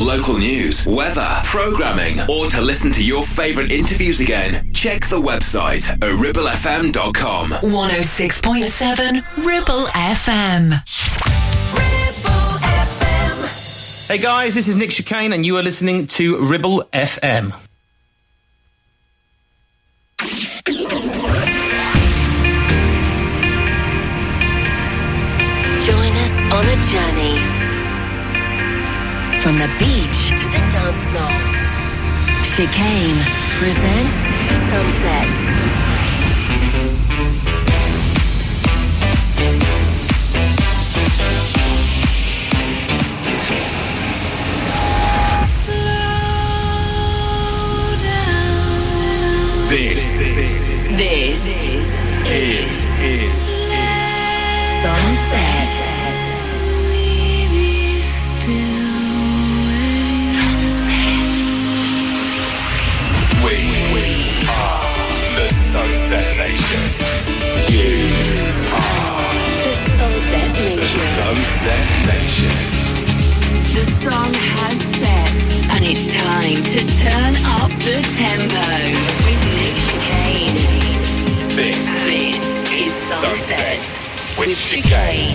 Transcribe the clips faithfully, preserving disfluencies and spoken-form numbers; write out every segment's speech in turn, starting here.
local news, weather, programming, or to listen to your favourite interviews again, check the website at ribble f m dot com. one oh six point seven Ribble F M. Hey guys, this is Nick Chicane and you are listening to Ribble F M. Join us on a journey from the beach to the dance floor. Chicane presents Sunsets. This, this, This is, is, Sunset. we, we are the Sunset Nation. You are The Sunset the Nation. Sunset Nation. The sun has set, and it's time to turn up the tempo with Nick Chicane. This, This is Sunset Sunset with with Chicane.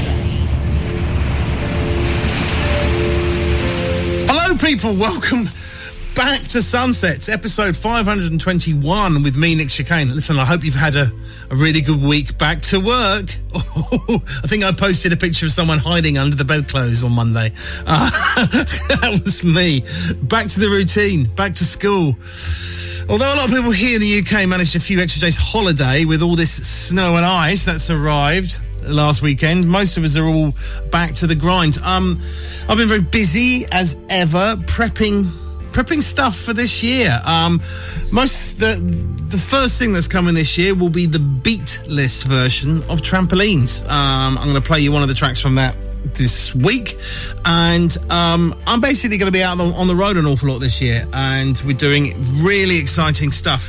Hello people, welcome back to Sunsets, episode five hundred twenty-one with me, Nick Chicane. Listen, I hope you've had a, a really good week back to work. Oh, I think I posted a picture of someone hiding under the bedclothes on Monday. Uh, that was me. Back to the routine, back to school. Although a lot of people here in the U K managed a few extra days holiday with all this snow and ice that's arrived last weekend, most of us are all back to the grind. Um, I've been very busy as ever prepping prepping stuff for this year. Um, most the the first thing that's coming this year will be the beatless version of Trampolines. Um, I'm going to play you one of the tracks from that this week, and um, I'm basically going to be out on, on the road an awful lot this year, and we're doing really exciting stuff.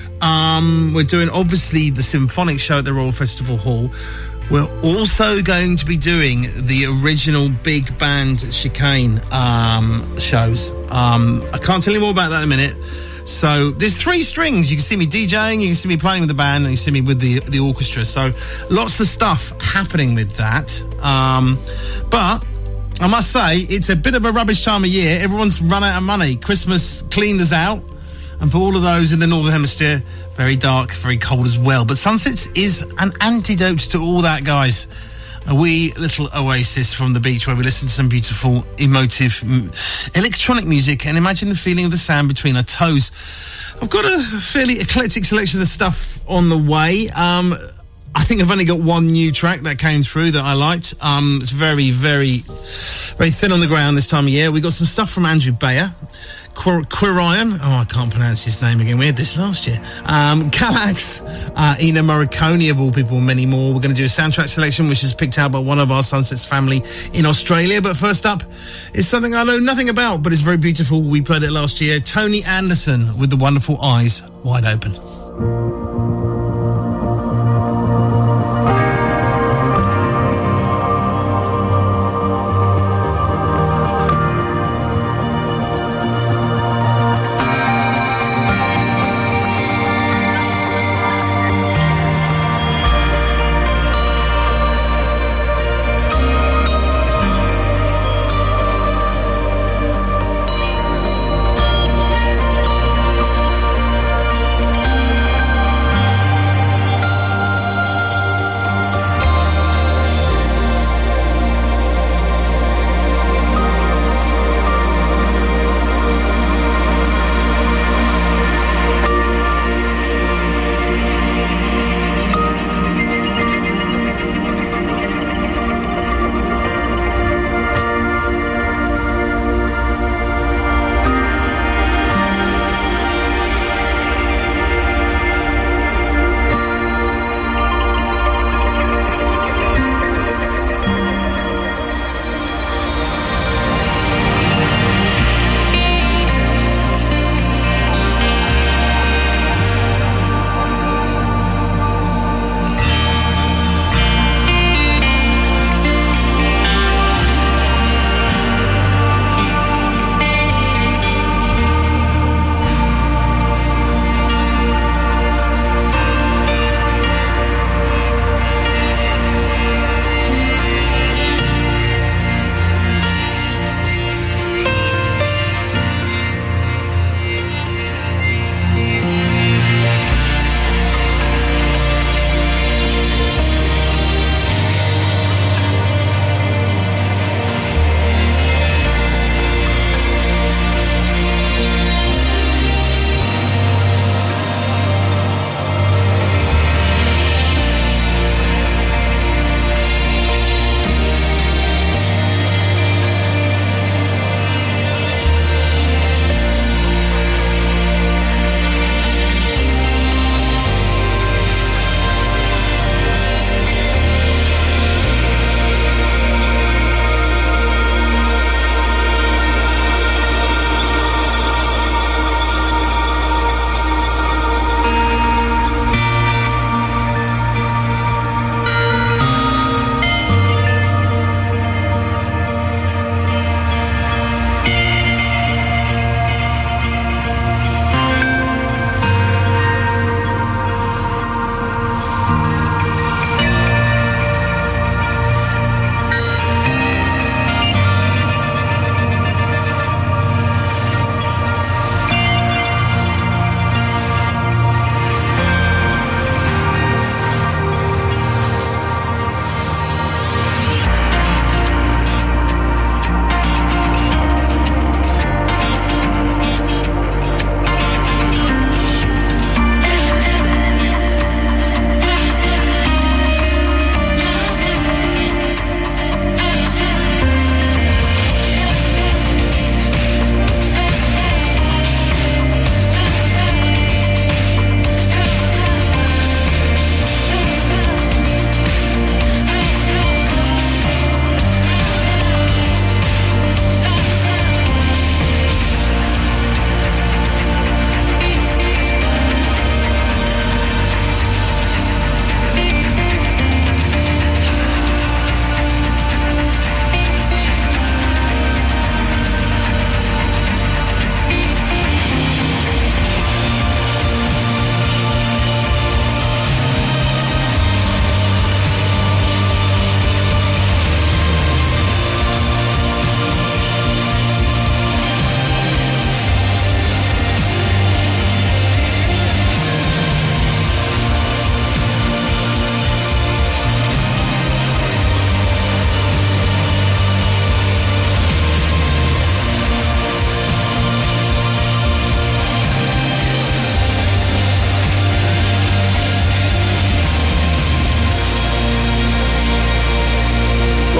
Um, we're doing obviously the symphonic show at the Royal Festival Hall. We're also going to be doing the original big band Chicane um, shows. Um, I can't tell you more about that in a minute. So there's three strings. You can see me DJing, you can see me playing with the band, and you see me with the the orchestra. So lots of stuff happening with that. Um, but I must say, it's a bit of a rubbish time of year. Everyone's run out of money. Christmas cleaned us out. And for all of those in the Northern Hemisphere, very dark, very cold as well. But Sunsets is an antidote to all that, guys. A wee little oasis from the beach where we listen to some beautiful, emotive m- electronic music and imagine the feeling of the sand between our toes. I've got a fairly eclectic selection of stuff on the way. Um, I think I've only got one new track that came through that I liked. Um, it's very, very, very thin on the ground this time of year. We got some stuff from Andrew Bayer. Quirion, oh, I can't pronounce his name again. We had this last year. Um, Calax, uh, Ina Morricone, of all people, and many more. We're going to do a soundtrack selection, which is picked out by one of our Sunsets family in Australia. But first up is something I know nothing about, but it's very beautiful. We played it last year. Tony Anderson with the wonderful Eyes Wide Open.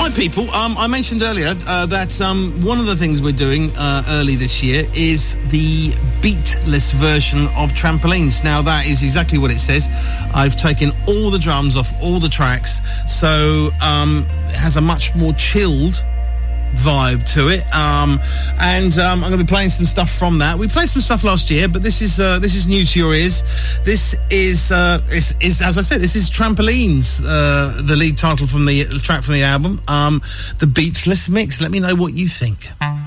Right, people, um, I mentioned earlier uh, that um, one of the things we're doing uh, early this year is the beatless version of Trampolines. Now, that is exactly what it says. I've taken all the drums off all the tracks, so um, it has a much more chilled vibe to it, um, and um, I'm going to be playing some stuff from that. We played some stuff last year, but this is uh, this is new to your ears. This is, uh, is, is as I said, this is Trampolines, uh, the lead title from the track from the album, um, the Beatless Mix. Let me know what you think.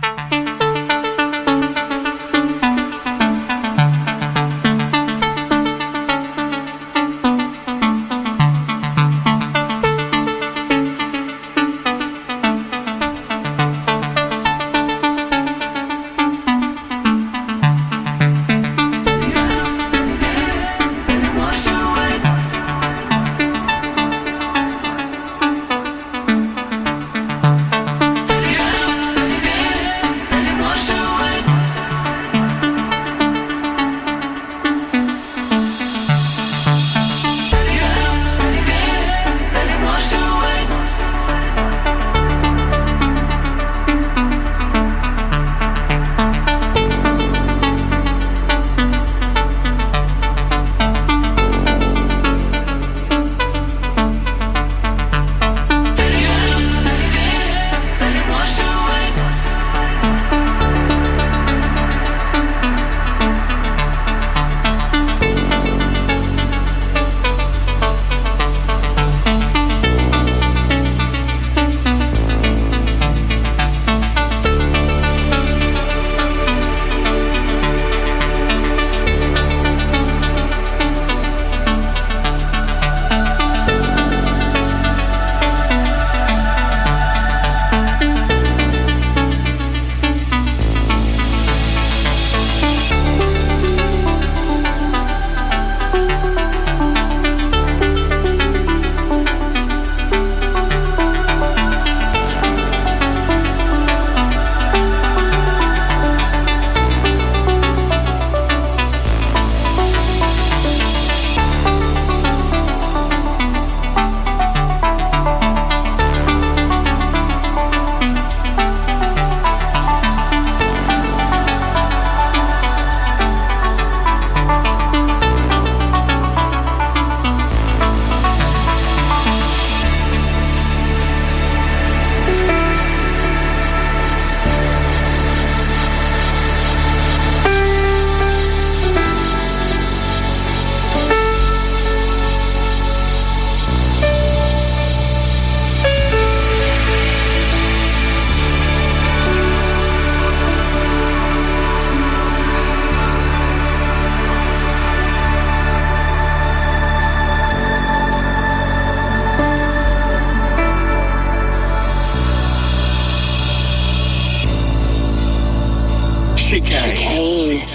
Chicane.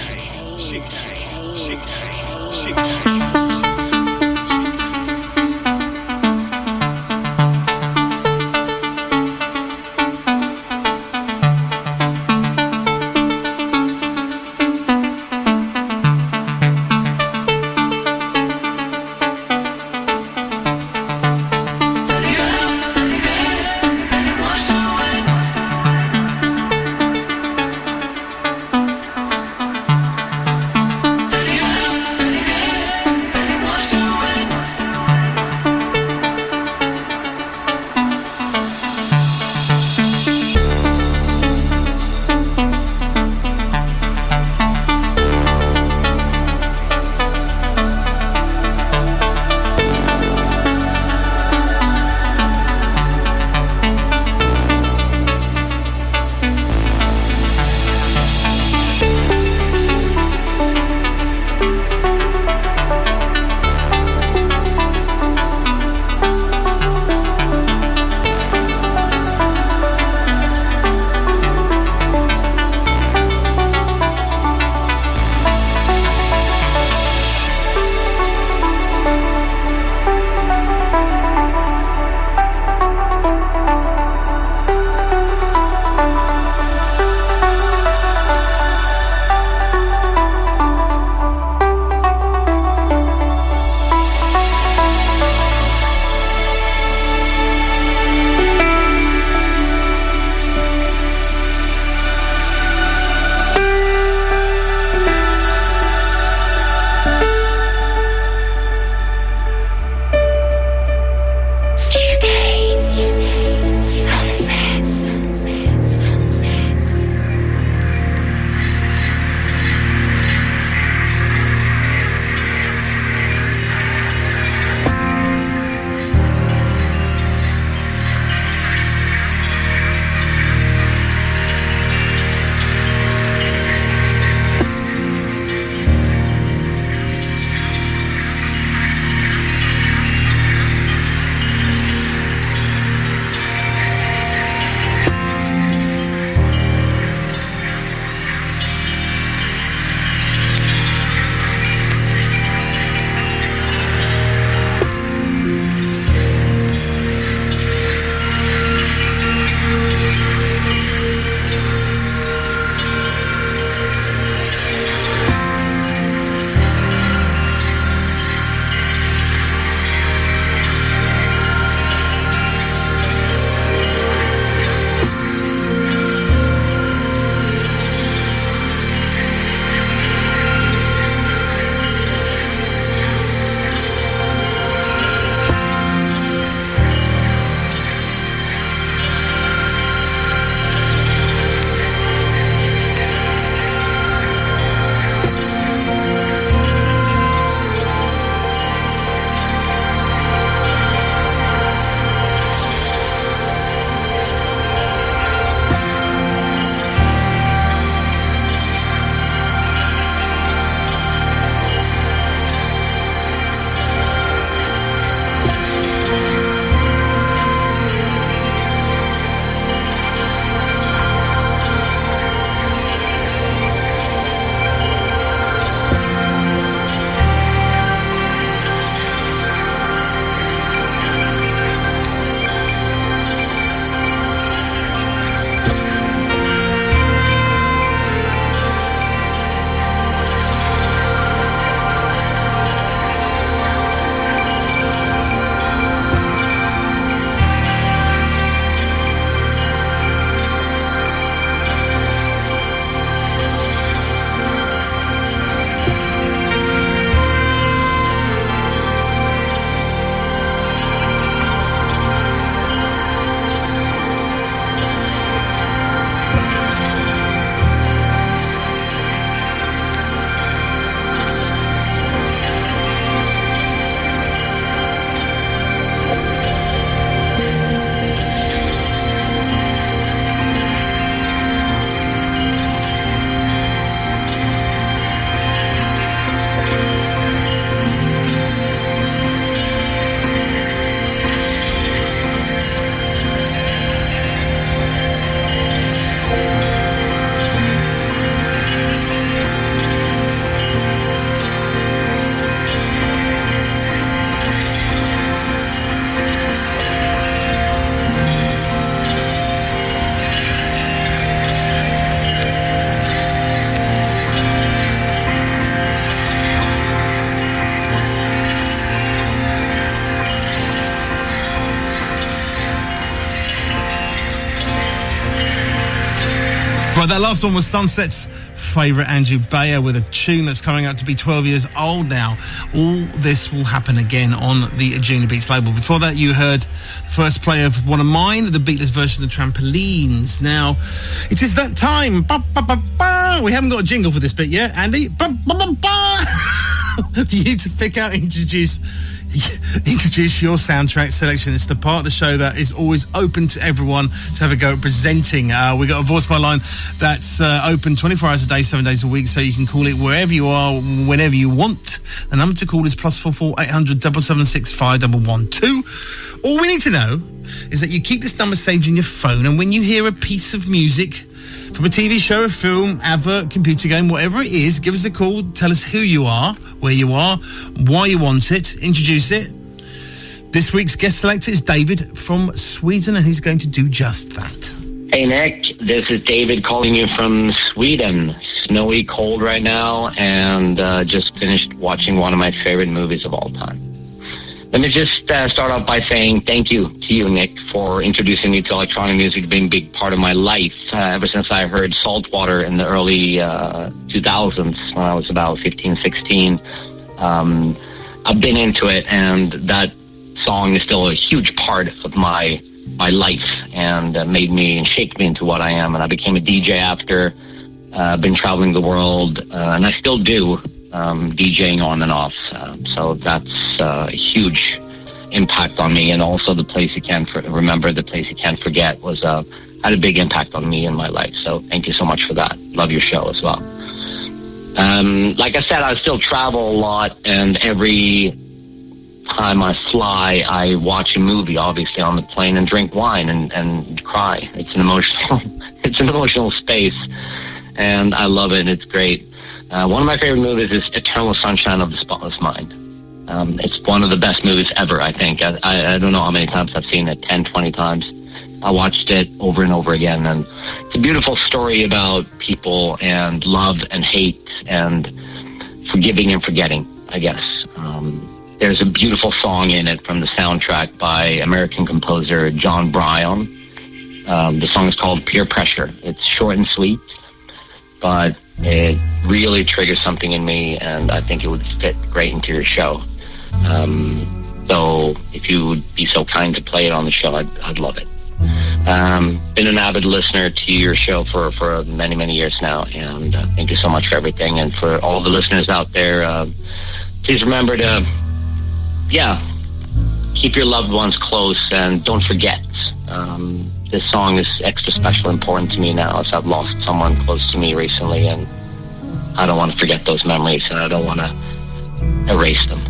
Right, that last one was Sunset's favourite Andrew Bayer with a tune that's coming out to be twelve years old now. All this will happen again on the Junior Beats label. Before that, you heard the first play of one of mine, the beatless version of Trampolines. Now, it is that time. Ba, ba, ba, ba. We haven't got a jingle for this bit yet, Andy. Ba, ba, ba, ba. For you to pick out, introduce... introduce your soundtrack selection. It's the part of the show that is always open to everyone to have a go at presenting. Uh, we got a voicemail line that's uh, open twenty-four hours a day, seven days a week, so you can call it wherever you are, whenever you want. The number to call is plus four four eight hundred seven seven six five one one two. All we need to know is that you keep this number saved in your phone, and when you hear a piece of music from a T V show, a film, advert, computer game, whatever it is, give us a call, tell us who you are, where you are, why you want it, introduce it. This week's guest selector is David from Sweden, and he's going to do just that. Hey, Nick, this is David calling you from Sweden. Snowy, cold right now, and uh, just finished watching one of my favorite movies of all time. Let me just uh, start off by saying thank you to you, Nick, for introducing me to electronic music being a big part of my life. Uh, ever since I heard Saltwater in the early uh, two thousands, when I was about fifteen, sixteen, um, I've been into it, and that song is still a huge part of my my life, and uh, made me and shaped me into what I am. And I became a D J after. I've uh, been traveling the world, uh, and I still do. Um, DJing on and off, uh, so that's uh, a huge impact on me. And also, the place you can't for- remember, the place you can't forget, was uh, had a big impact on me in my life. So thank you so much for that. Love your show as well. Um, like I said, I still travel a lot, and every time I fly, I watch a movie, obviously on the plane, and drink wine and, and cry. It's an emotional, it's an emotional space, and I love it. It's great. Uh, one of my favorite movies is Eternal Sunshine of the Spotless Mind. Um, it's one of the best movies ever, I think. I, I, I don't know how many times I've seen it, ten, twenty times. I watched it over and over again, and it's a beautiful story about people and love and hate and forgiving and forgetting, I guess. Um, there's a beautiful song in it from the soundtrack by American composer John Bryan. Um, the song is called Peer Pressure. It's short and sweet, but it really triggers something in me, and I think it would fit great into your show. Um, so if you would be so kind to play it on the show, I'd, I'd love it. Um, been an avid listener to your show for, for many, many years now, and uh, thank you so much for everything. And for all the listeners out there, uh, please remember to, yeah, keep your loved ones close, and don't forget. Um, this song is extra special and important to me now, as I've lost someone close to me recently, and I don't want to forget those memories, and I don't want to erase them.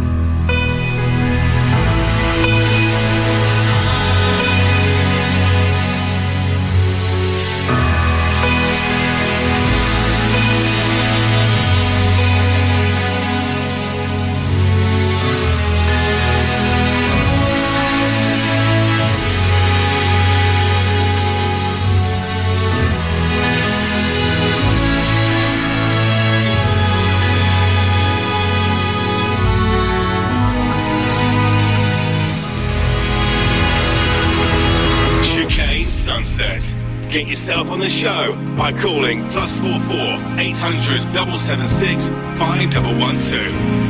Get yourself on the show by calling plus four four eight hundred seven seven six five one one two.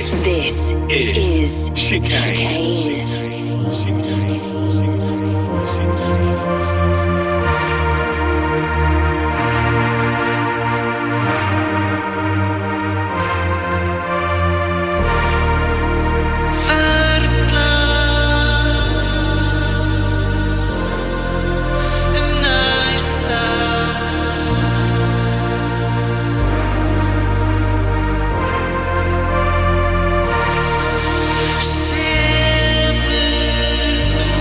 This is, is Chicane. Chicane. Seven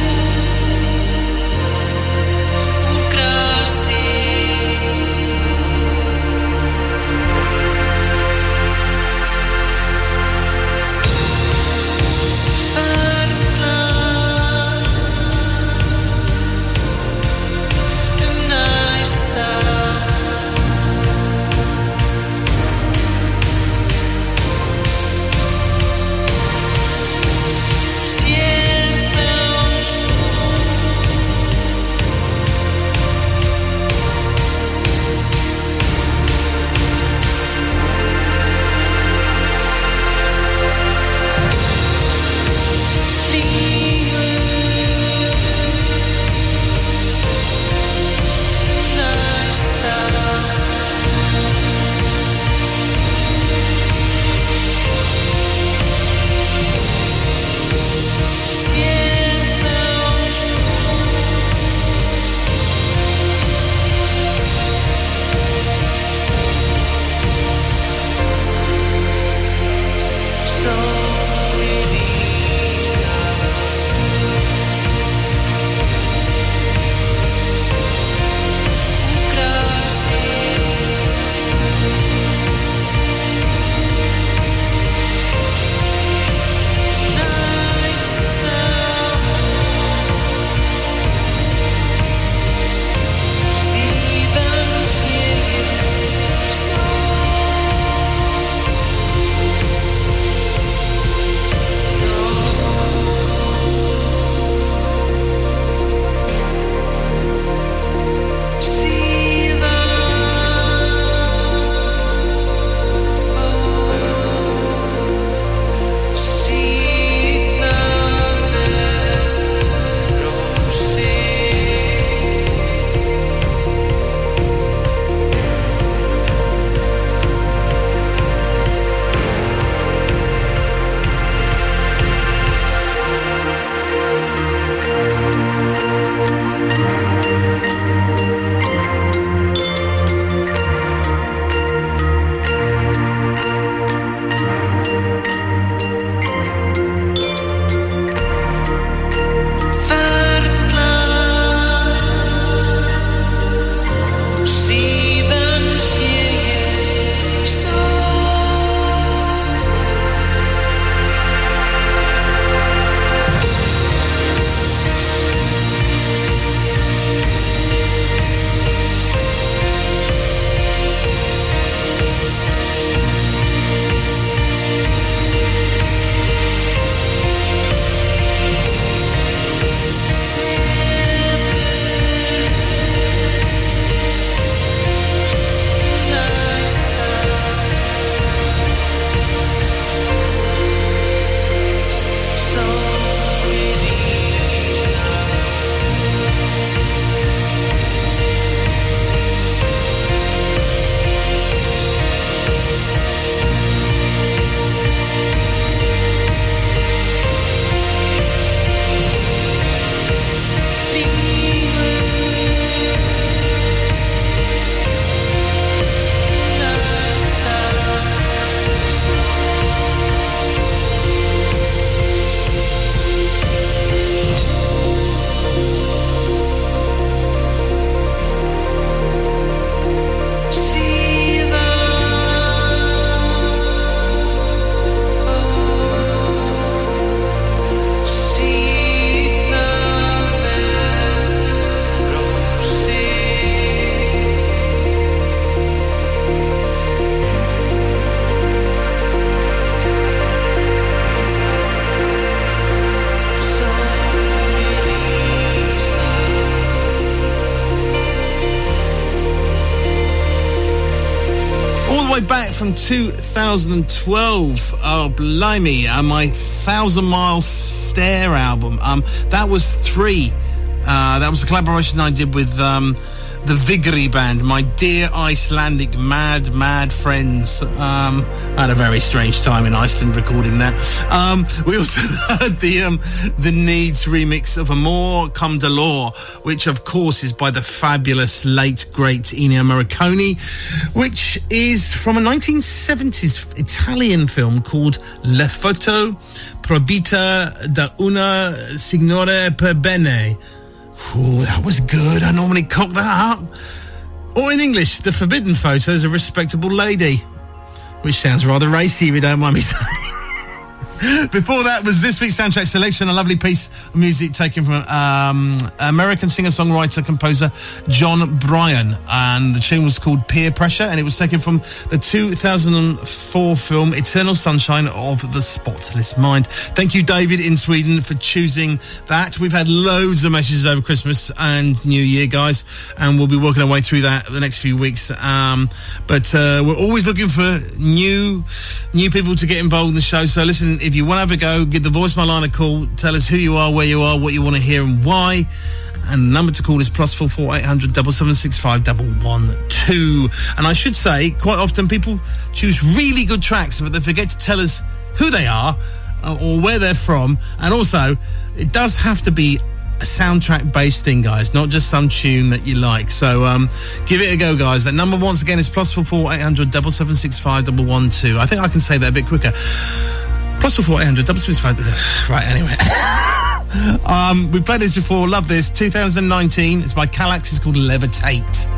the way back from two thousand twelve. Oh, blimey. Uh, my Thousand Mile Stare album. Um, that was three. Uh, that was a collaboration I did with um, the Vigri band, my dear Icelandic mad, mad friends. Um, I had a very strange time in Iceland recording that. Um, we also heard the um, the Needs remix of Amor Come Dolor, which of course is by the fabulous late great Ennio Morricone, which is from a nineteen seventies Italian film called Le Foto Proibita da una Signora per Bene. Ooh, that was good. I normally cock that up. Or in English, The Forbidden Photos of a Respectable Lady, which sounds rather racy if you don't mind me saying. Before that was this week's soundtrack selection, a lovely piece of music taken from um, American singer-songwriter, composer John Bryan, and the tune was called Peer Pressure, and it was taken from the two thousand four film Eternal Sunshine of the Spotless Mind. Thank you, David in Sweden, for choosing that. We've had loads of messages over Christmas and New Year, guys, and we'll be working our way through that the next few weeks. Um, but uh, we're always looking for new new people to get involved in the show. So listen, if you want to have a go, give the voicemail line a call. Tell us who you are, where you are, what you want to hear and why. And the number to call is plus four four eight hundred seven seven six five one one two. And I should say, quite often people choose really good tracks, but they forget to tell us who they are or where they're from. And also, it does have to be a soundtrack-based thing, guys, not just some tune that you like. So um, give it a go, guys. That number, once again, is plus four four eight hundred seven seven six five one one two. I think I can say that a bit quicker. Plus four four eight hundred seven seven six five. Right, anyway. um, we played this before. Love this. two thousand nineteen. It's by Calax. It's called Levitate.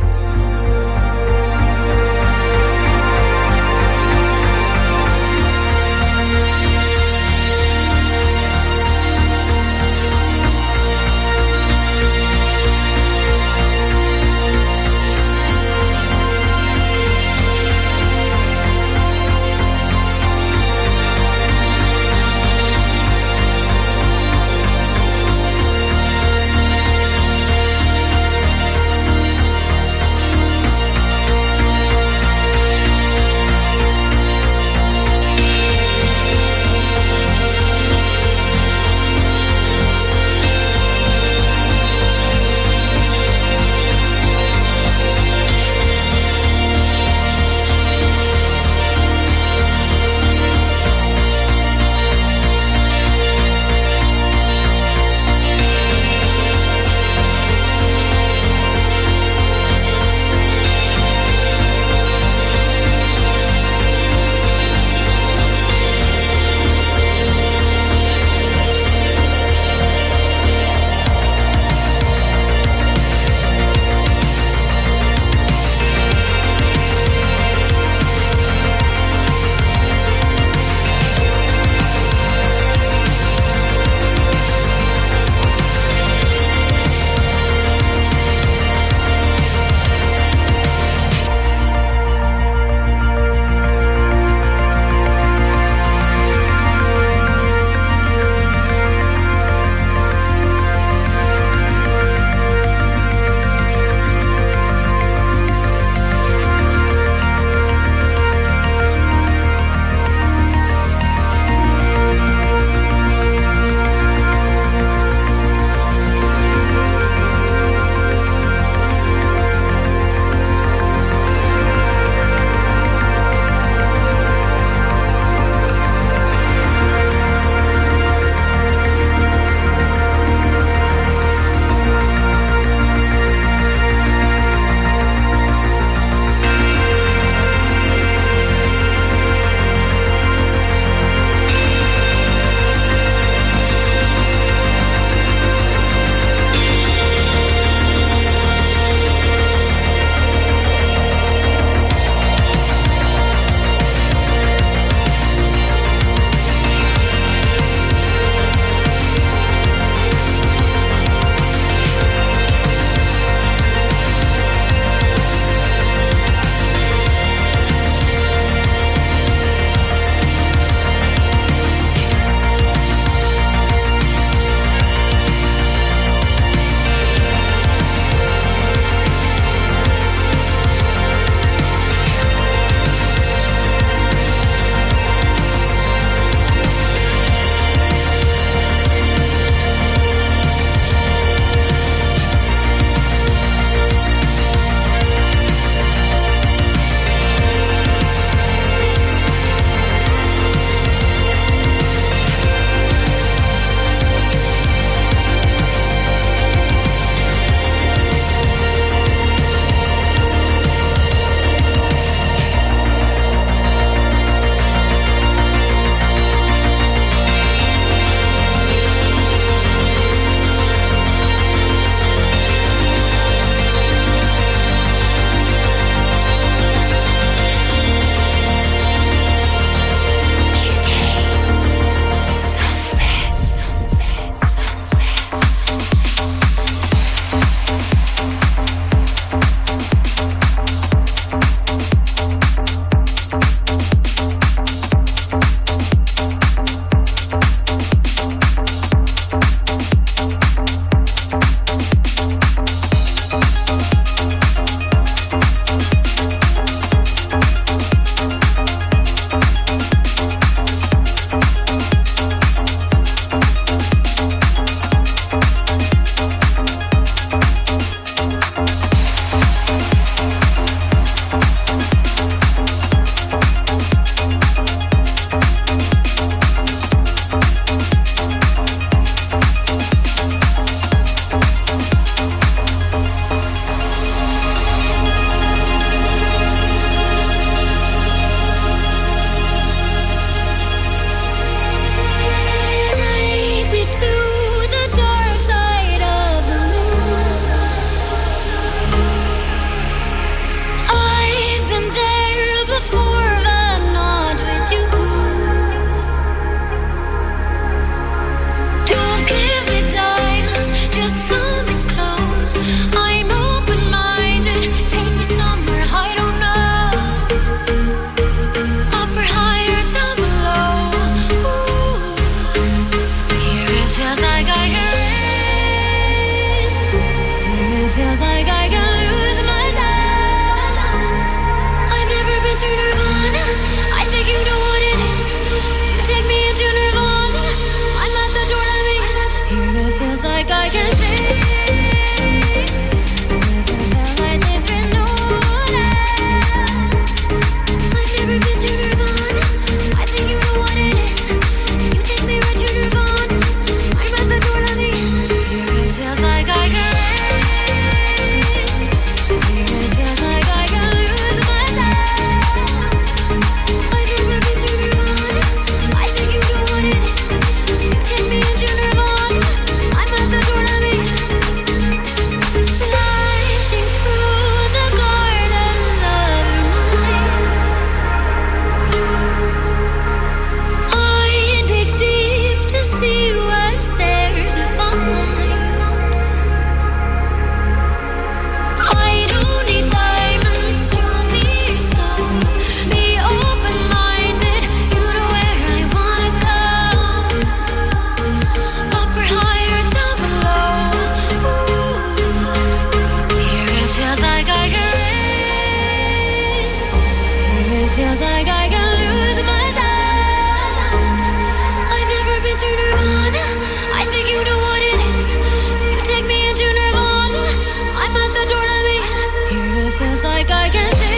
like I can lose myself. I've never been to Nirvana. I think you know what it is. You take me into Nirvana. I'm at the door, let me in. Here it feels like I can see.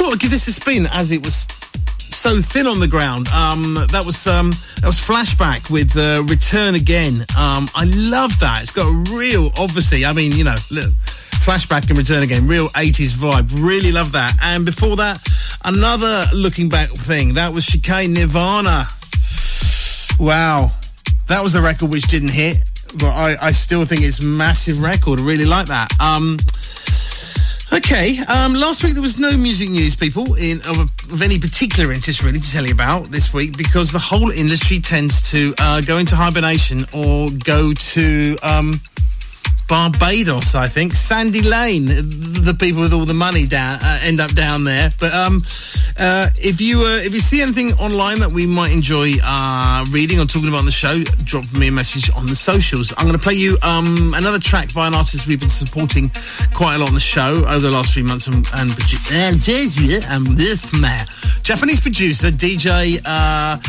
thought I'd give this a spin as it was so thin on the ground. Um, that was um, that was Flashback with uh, Return Again. Um, I love that. It's got a real, obviously, I mean, you know, look, Flashback and Return Again, real eighties vibe. Really love that. And before that, another looking back thing. That was Chicane, Nirvana. Wow. That was a record which didn't hit, but I, I still think it's a massive record. I really like that. Um, okay, um, last week there was no music news, people, in of, a, of any particular interest, really, to tell you about this week, because the whole industry tends to uh, go into hibernation or go to um, Barbados, I think. Sandy Lane, the people with all the money down uh, end up down there. But um, uh, if you uh, if you see anything online that we might enjoy uh, reading or talking about on the show, drop me a message on the socials. I'm going to play you um, another track by an artist we've been supporting quite a lot on the show over the last few months, and, and, and this man, Japanese producer D J uh,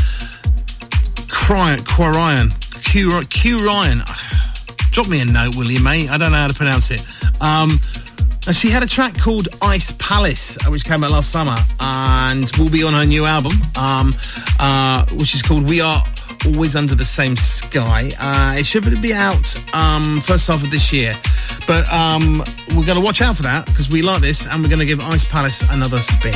Quarian, Q, Q Ryan. Drop me a note, will you, mate? I don't know how to pronounce it. Um, and she had a track called Ice Palace, which came out last summer, and will be on her new album, um, uh, which is called We Are Always Under the Same Sky. Uh, it should be out um, first half of this year. But um, we're going to watch out for that, because we like this, and we're going to give Ice Palace another spin.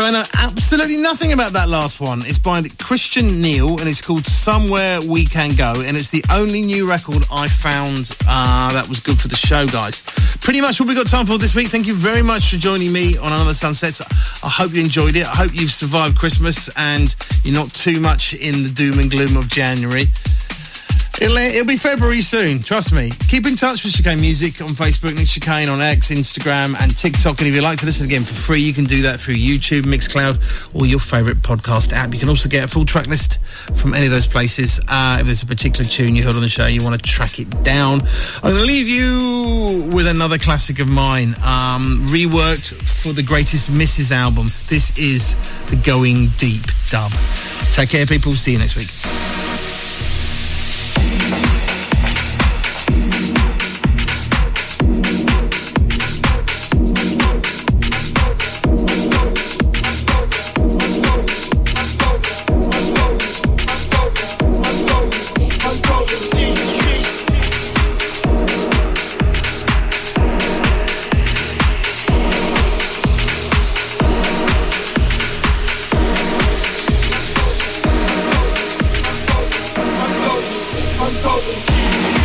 So I know absolutely nothing about that last one. It's by Christian Neal and it's called Somewhere We Can Go, and it's the only new record I found uh, that was good for the show, guys. Pretty much all we got time for this week. Thank you very much for joining me on Another Sunsets. I hope you enjoyed it. I hope you've survived Christmas and you're not too much in the doom and gloom of January. It'll, it'll be February soon, trust me. Keep in touch with Chicane Music on Facebook, Nick Chicane on X, Instagram and TikTok. And if you'd like to listen again for free, you can do that through YouTube, Mixcloud, or your favourite podcast app. You can also get a full track list from any of those places. Uh, if there's a particular tune you heard on the show, you want to track it down. I'm going to leave you with another classic of mine, um, reworked for the Greatest Misses album. This is the Going Deep dub. Take care, people. See you next week. I'm going